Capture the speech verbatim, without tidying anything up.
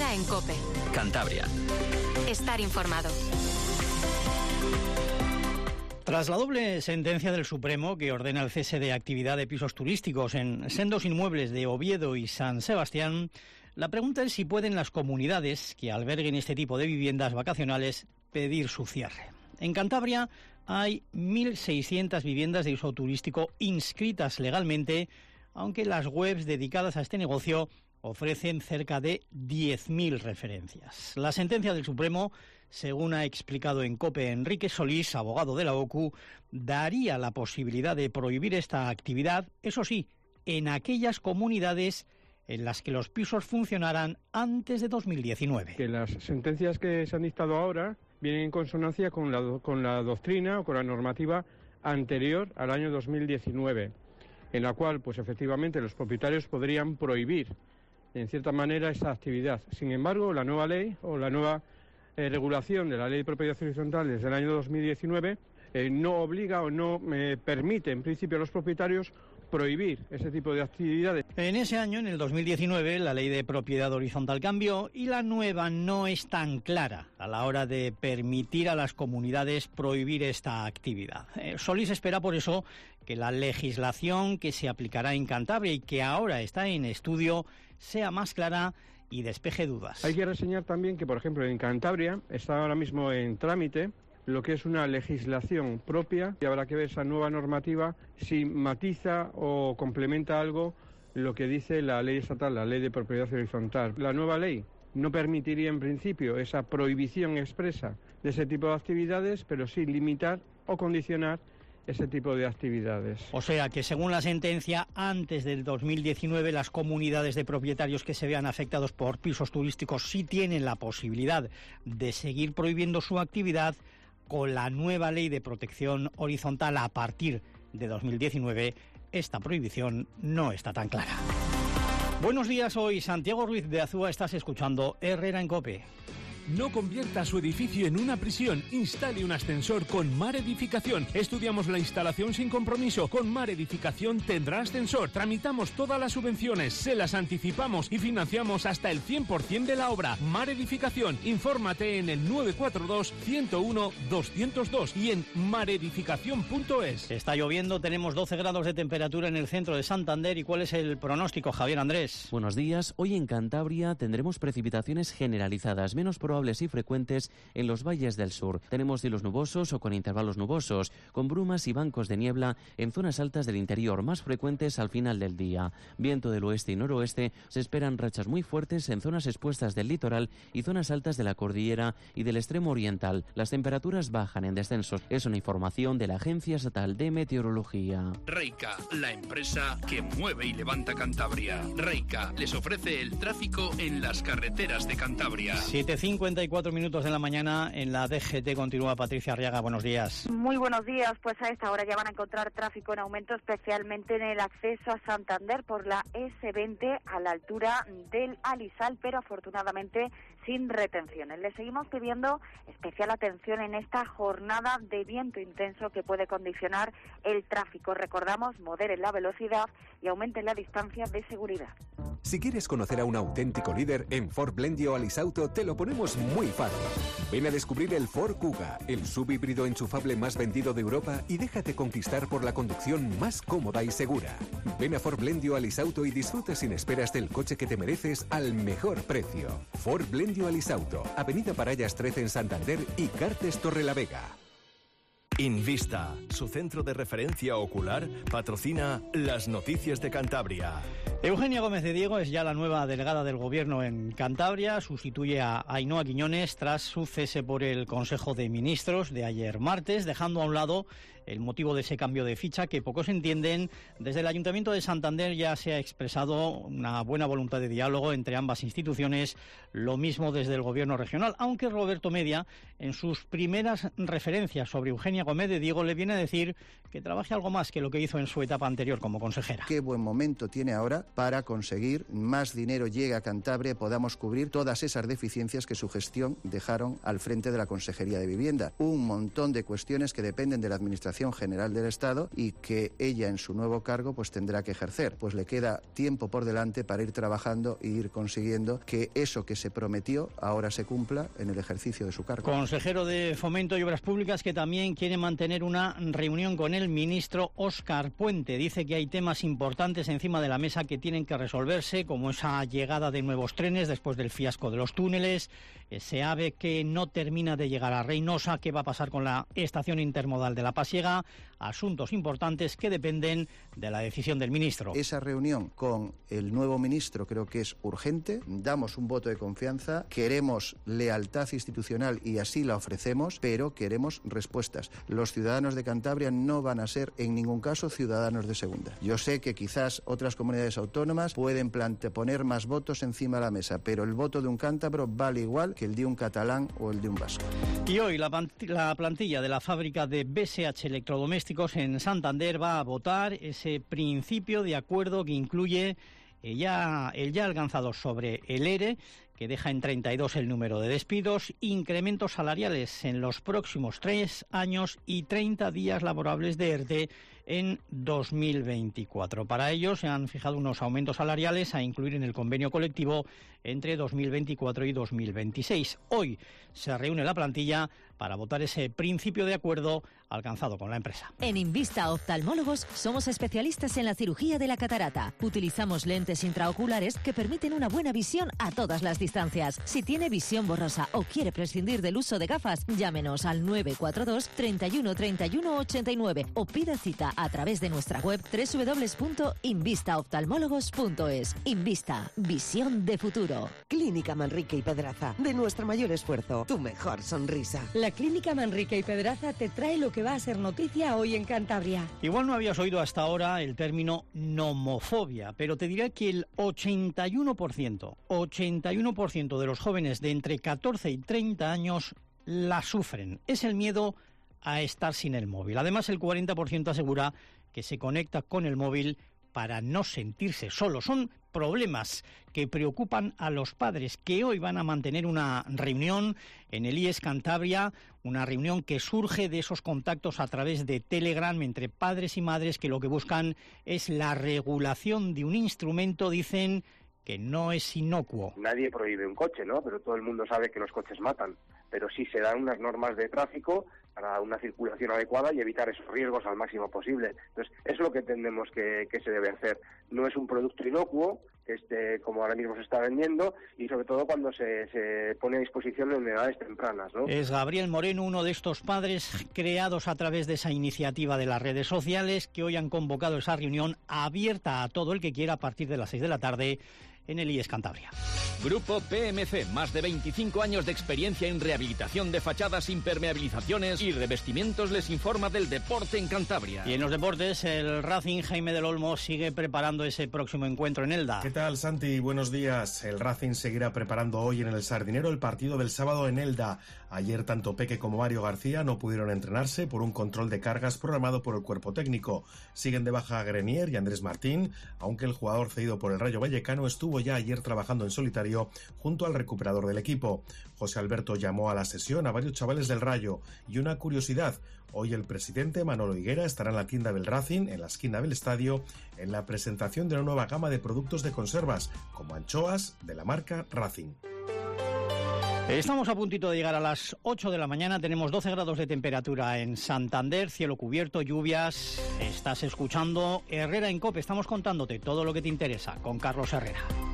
Cantabria en COPE. Cantabria. Estar informado. Tras la doble sentencia del Supremo que ordena el cese de actividad de pisos turísticos en sendos inmuebles de Oviedo y San Sebastián, la pregunta es si pueden las comunidades que alberguen este tipo de viviendas vacacionales pedir su cierre. En Cantabria hay mil seiscientas viviendas de uso turístico inscritas legalmente, aunque las webs dedicadas a este negocio ofrecen cerca de diez mil referencias. La sentencia del Supremo, según ha explicado en COPE Enrique Solís, abogado de la O C U, daría la posibilidad de prohibir esta actividad, eso sí, en aquellas comunidades en las que los pisos funcionaran antes de dos mil diecinueve. Que las sentencias que se han dictado ahora vienen en consonancia con la, con la doctrina o con la normativa anterior al año dos mil diecinueve, en la cual, pues efectivamente, los propietarios podrían prohibir en cierta manera esa actividad. Sin embargo, la nueva ley o la nueva eh, regulación de la Ley de Propiedad Horizontal desde el año dos mil diecinueve eh, no obliga o no eh, permite en principio a los propietarios prohibir ese tipo de actividades. En ese año, en el dos mil diecinueve, la Ley de Propiedad Horizontal cambió y la nueva no es tan clara a la hora de permitir a las comunidades prohibir esta actividad. Eh, Solís espera por eso que la legislación que se aplicará en Cantabria y que ahora está en estudio sea más clara y despeje dudas. Hay que reseñar también que, por ejemplo, en Cantabria está ahora mismo en trámite lo que es una legislación propia y habrá que ver esa nueva normativa si matiza o complementa algo lo que dice la ley estatal, la Ley de Propiedad Horizontal. La nueva ley no permitiría en principio esa prohibición expresa de ese tipo de actividades, pero sí limitar o condicionar ese tipo de actividades. O sea que, según la sentencia, antes del dos mil diecinueve las comunidades de propietarios que se vean afectados por pisos turísticos sí tienen la posibilidad de seguir prohibiendo su actividad. Con la nueva Ley de Protección Horizontal a partir de dos mil diecinueve, esta prohibición no está tan clara. Buenos días, hoy Santiago Ruiz de Azúa, estás escuchando Herrera en COPE. No convierta su edificio en una prisión. Instale un ascensor con Mar Edificación. Estudiamos la instalación sin compromiso. Con Mar Edificación tendrá ascensor. Tramitamos todas las subvenciones, se las anticipamos y financiamos hasta el cien por ciento de la obra. Mar Edificación. Infórmate en el nueve cuatro dos, ciento uno, doscientos dos y en maredificación punto es. Está lloviendo, tenemos doce grados de temperatura en el centro de Santander. ¿Y cuál es el pronóstico, Javier Andrés? Buenos días. Hoy en Cantabria tendremos precipitaciones generalizadas, menos probables y frecuentes en los valles del sur. Tenemos cielos nubosos o con intervalos nubosos, con brumas y bancos de niebla en zonas altas del interior, más frecuentes al final del día. Viento del oeste y noroeste, se esperan rachas muy fuertes en zonas expuestas del litoral y zonas altas de la cordillera y del extremo oriental. Las temperaturas bajan en descensos. Es una información de la Agencia Estatal de Meteorología. Reica, la empresa que mueve y levanta Cantabria. Reica les ofrece el tráfico en las carreteras de Cantabria. siete cincuenta y cuatro minutos de la mañana en la D G T. Continúa Patricia Arriaga. Buenos días. Muy buenos días. Pues a esta hora ya van a encontrar tráfico en aumento, especialmente en el acceso a Santander por la ese veinte a la altura del Alisal, pero afortunadamente sin retenciones. Le seguimos pidiendo especial atención en esta jornada de viento intenso que puede condicionar el tráfico. Recordamos, moderen la velocidad y aumenten la distancia de seguridad. Si quieres conocer a un auténtico líder en Ford Blendio Alisauto, te lo ponemos muy fácil. Ven a descubrir el Ford Kuga, el subhíbrido enchufable más vendido de Europa, y déjate conquistar por la conducción más cómoda y segura. Ven a Ford Blendio Alisauto y disfruta sin esperas del coche que te mereces al mejor precio. Ford Blendio Alisauto, Avenida Parallas trece en Santander y Cartes Torrelavega. Invista, su centro de referencia ocular, patrocina las noticias de Cantabria. Eugenia Gómez de Diego es ya la nueva delegada del Gobierno en Cantabria. Sustituye a Ainhoa Quiñones tras su cese por el Consejo de Ministros de ayer martes, dejando a un lado el motivo de ese cambio de ficha que pocos entienden. Desde el Ayuntamiento de Santander ya se ha expresado una buena voluntad de diálogo entre ambas instituciones, lo mismo desde el Gobierno regional, aunque Roberto Media, en sus primeras referencias sobre Eugenia Gómez de Diego le viene a decir que trabaje algo más que lo que hizo en su etapa anterior como consejera. Qué buen momento tiene ahora para conseguir más dinero llegue a Cantabria y podamos cubrir todas esas deficiencias que su gestión dejaron al frente de la Consejería de Vivienda. Un montón de cuestiones que dependen de la Administración General del Estado y que ella en su nuevo cargo pues tendrá que ejercer. Pues le queda tiempo por delante para ir trabajando e ir consiguiendo que eso que se prometió ahora se cumpla en el ejercicio de su cargo. Consejero de Fomento y Obras Públicas que también quiere mantener una reunión con el ministro Óscar Puente. Dice que hay temas importantes encima de la mesa que tienen que resolverse, como esa llegada de nuevos trenes después del fiasco de los túneles, ese AVE que no termina de llegar a Reynosa, qué va a pasar con la estación intermodal de La Pasiega, asuntos importantes que dependen de la decisión del ministro. Esa reunión con el nuevo ministro creo que es urgente, damos un voto de confianza, queremos lealtad institucional y así la ofrecemos, pero queremos respuestas. Los ciudadanos de Cantabria no van a ser en ningún caso ciudadanos de segunda. Yo sé que quizás otras comunidades autónomas pueden plante- poner más votos encima de la mesa, pero el voto de un cántabro vale igual que el de un catalán o el de un vasco. Y hoy la, la plantilla de la fábrica de B S H Electrodomésticos en Santander va a votar ese principio de acuerdo que incluye el ya, el ya alcanzado sobre el ERE, que deja en treinta y dos el número de despidos, incrementos salariales en los próximos tres años y treinta días laborables de ERTE en dos mil veinticuatro. Para ello se han fijado unos aumentos salariales a incluir en el convenio colectivo entre dos mil veinticuatro y dos mil veintiséis. Hoy se reúne la plantilla para votar ese principio de acuerdo alcanzado con la empresa. En Invista Oftalmólogos somos especialistas en la cirugía de la catarata. Utilizamos lentes intraoculares que permiten una buena visión a todas las distancias. Si tiene visión borrosa o quiere prescindir del uso de gafas, llámenos al nueve cuatro dos, treinta y uno, treinta y uno, ochenta y nueve o pida cita a través de nuestra web doble u doble u doble u punto invista oftalmólogos punto es. Invista, visión de futuro. Clínica Manrique y Pedraza, de nuestro mayor esfuerzo, tu mejor sonrisa. La Clínica Manrique y Pedraza te trae lo que va a ser noticia hoy en Cantabria. Igual no habías oído hasta ahora el término nomofobia, pero te diré que el ochenta y uno por ciento, ochenta y uno por ciento de los jóvenes de entre catorce y treinta años la sufren. Es el miedo a estar sin el móvil. Además, el cuarenta por ciento asegura que se conecta con el móvil para no sentirse solo. Son problemas que preocupan a los padres, que hoy van a mantener una reunión en el I E S Cantabria, una reunión que surge de esos contactos a través de Telegram entre padres y madres que lo que buscan es la regulación de un instrumento, dicen, que no es inocuo. Nadie prohíbe un coche, ¿no? Pero todo el mundo sabe que los coches matan. Pero sí se dan unas normas de tráfico para una circulación adecuada y evitar esos riesgos al máximo posible. Entonces, eso es lo que entendemos que, que se debe hacer. No es un producto inocuo, este, como ahora mismo se está vendiendo, y sobre todo cuando se, se pone a disposición en edades tempranas, ¿no? Es Gabriel Moreno, uno de estos padres creados a través de esa iniciativa de las redes sociales, que hoy han convocado esa reunión abierta a todo el que quiera a partir de las seis de la tarde en el I E S Cantabria. Grupo P M C, más de veinticinco años de experiencia en rehabilitación de fachadas, impermeabilizaciones y revestimientos, les informa del deporte en Cantabria. Y en los deportes, el Racing Jaime del Olmo sigue preparando ese próximo encuentro en Elda. ¿Qué tal, Santi? Buenos días. El Racing seguirá preparando hoy en el Sardinero el partido del sábado en Elda. Ayer tanto Peque como Mario García no pudieron entrenarse por un control de cargas programado por el cuerpo técnico. Siguen de baja Grenier y Andrés Martín, aunque el jugador cedido por el Rayo Vallecano estuvo ya ayer trabajando en solitario junto al recuperador del equipo. José Alberto llamó a la sesión a varios chavales del Rayo. Y una curiosidad, hoy el presidente Manolo Higuera estará en la tienda del Racing, en la esquina del estadio, en la presentación de una nueva gama de productos de conservas, como anchoas de la marca Racing. Estamos a puntito de llegar a las ocho de la mañana, tenemos doce grados de temperatura en Santander, cielo cubierto, lluvias. Estás escuchando Herrera en COPE, estamos contándote todo lo que te interesa con Carlos Herrera.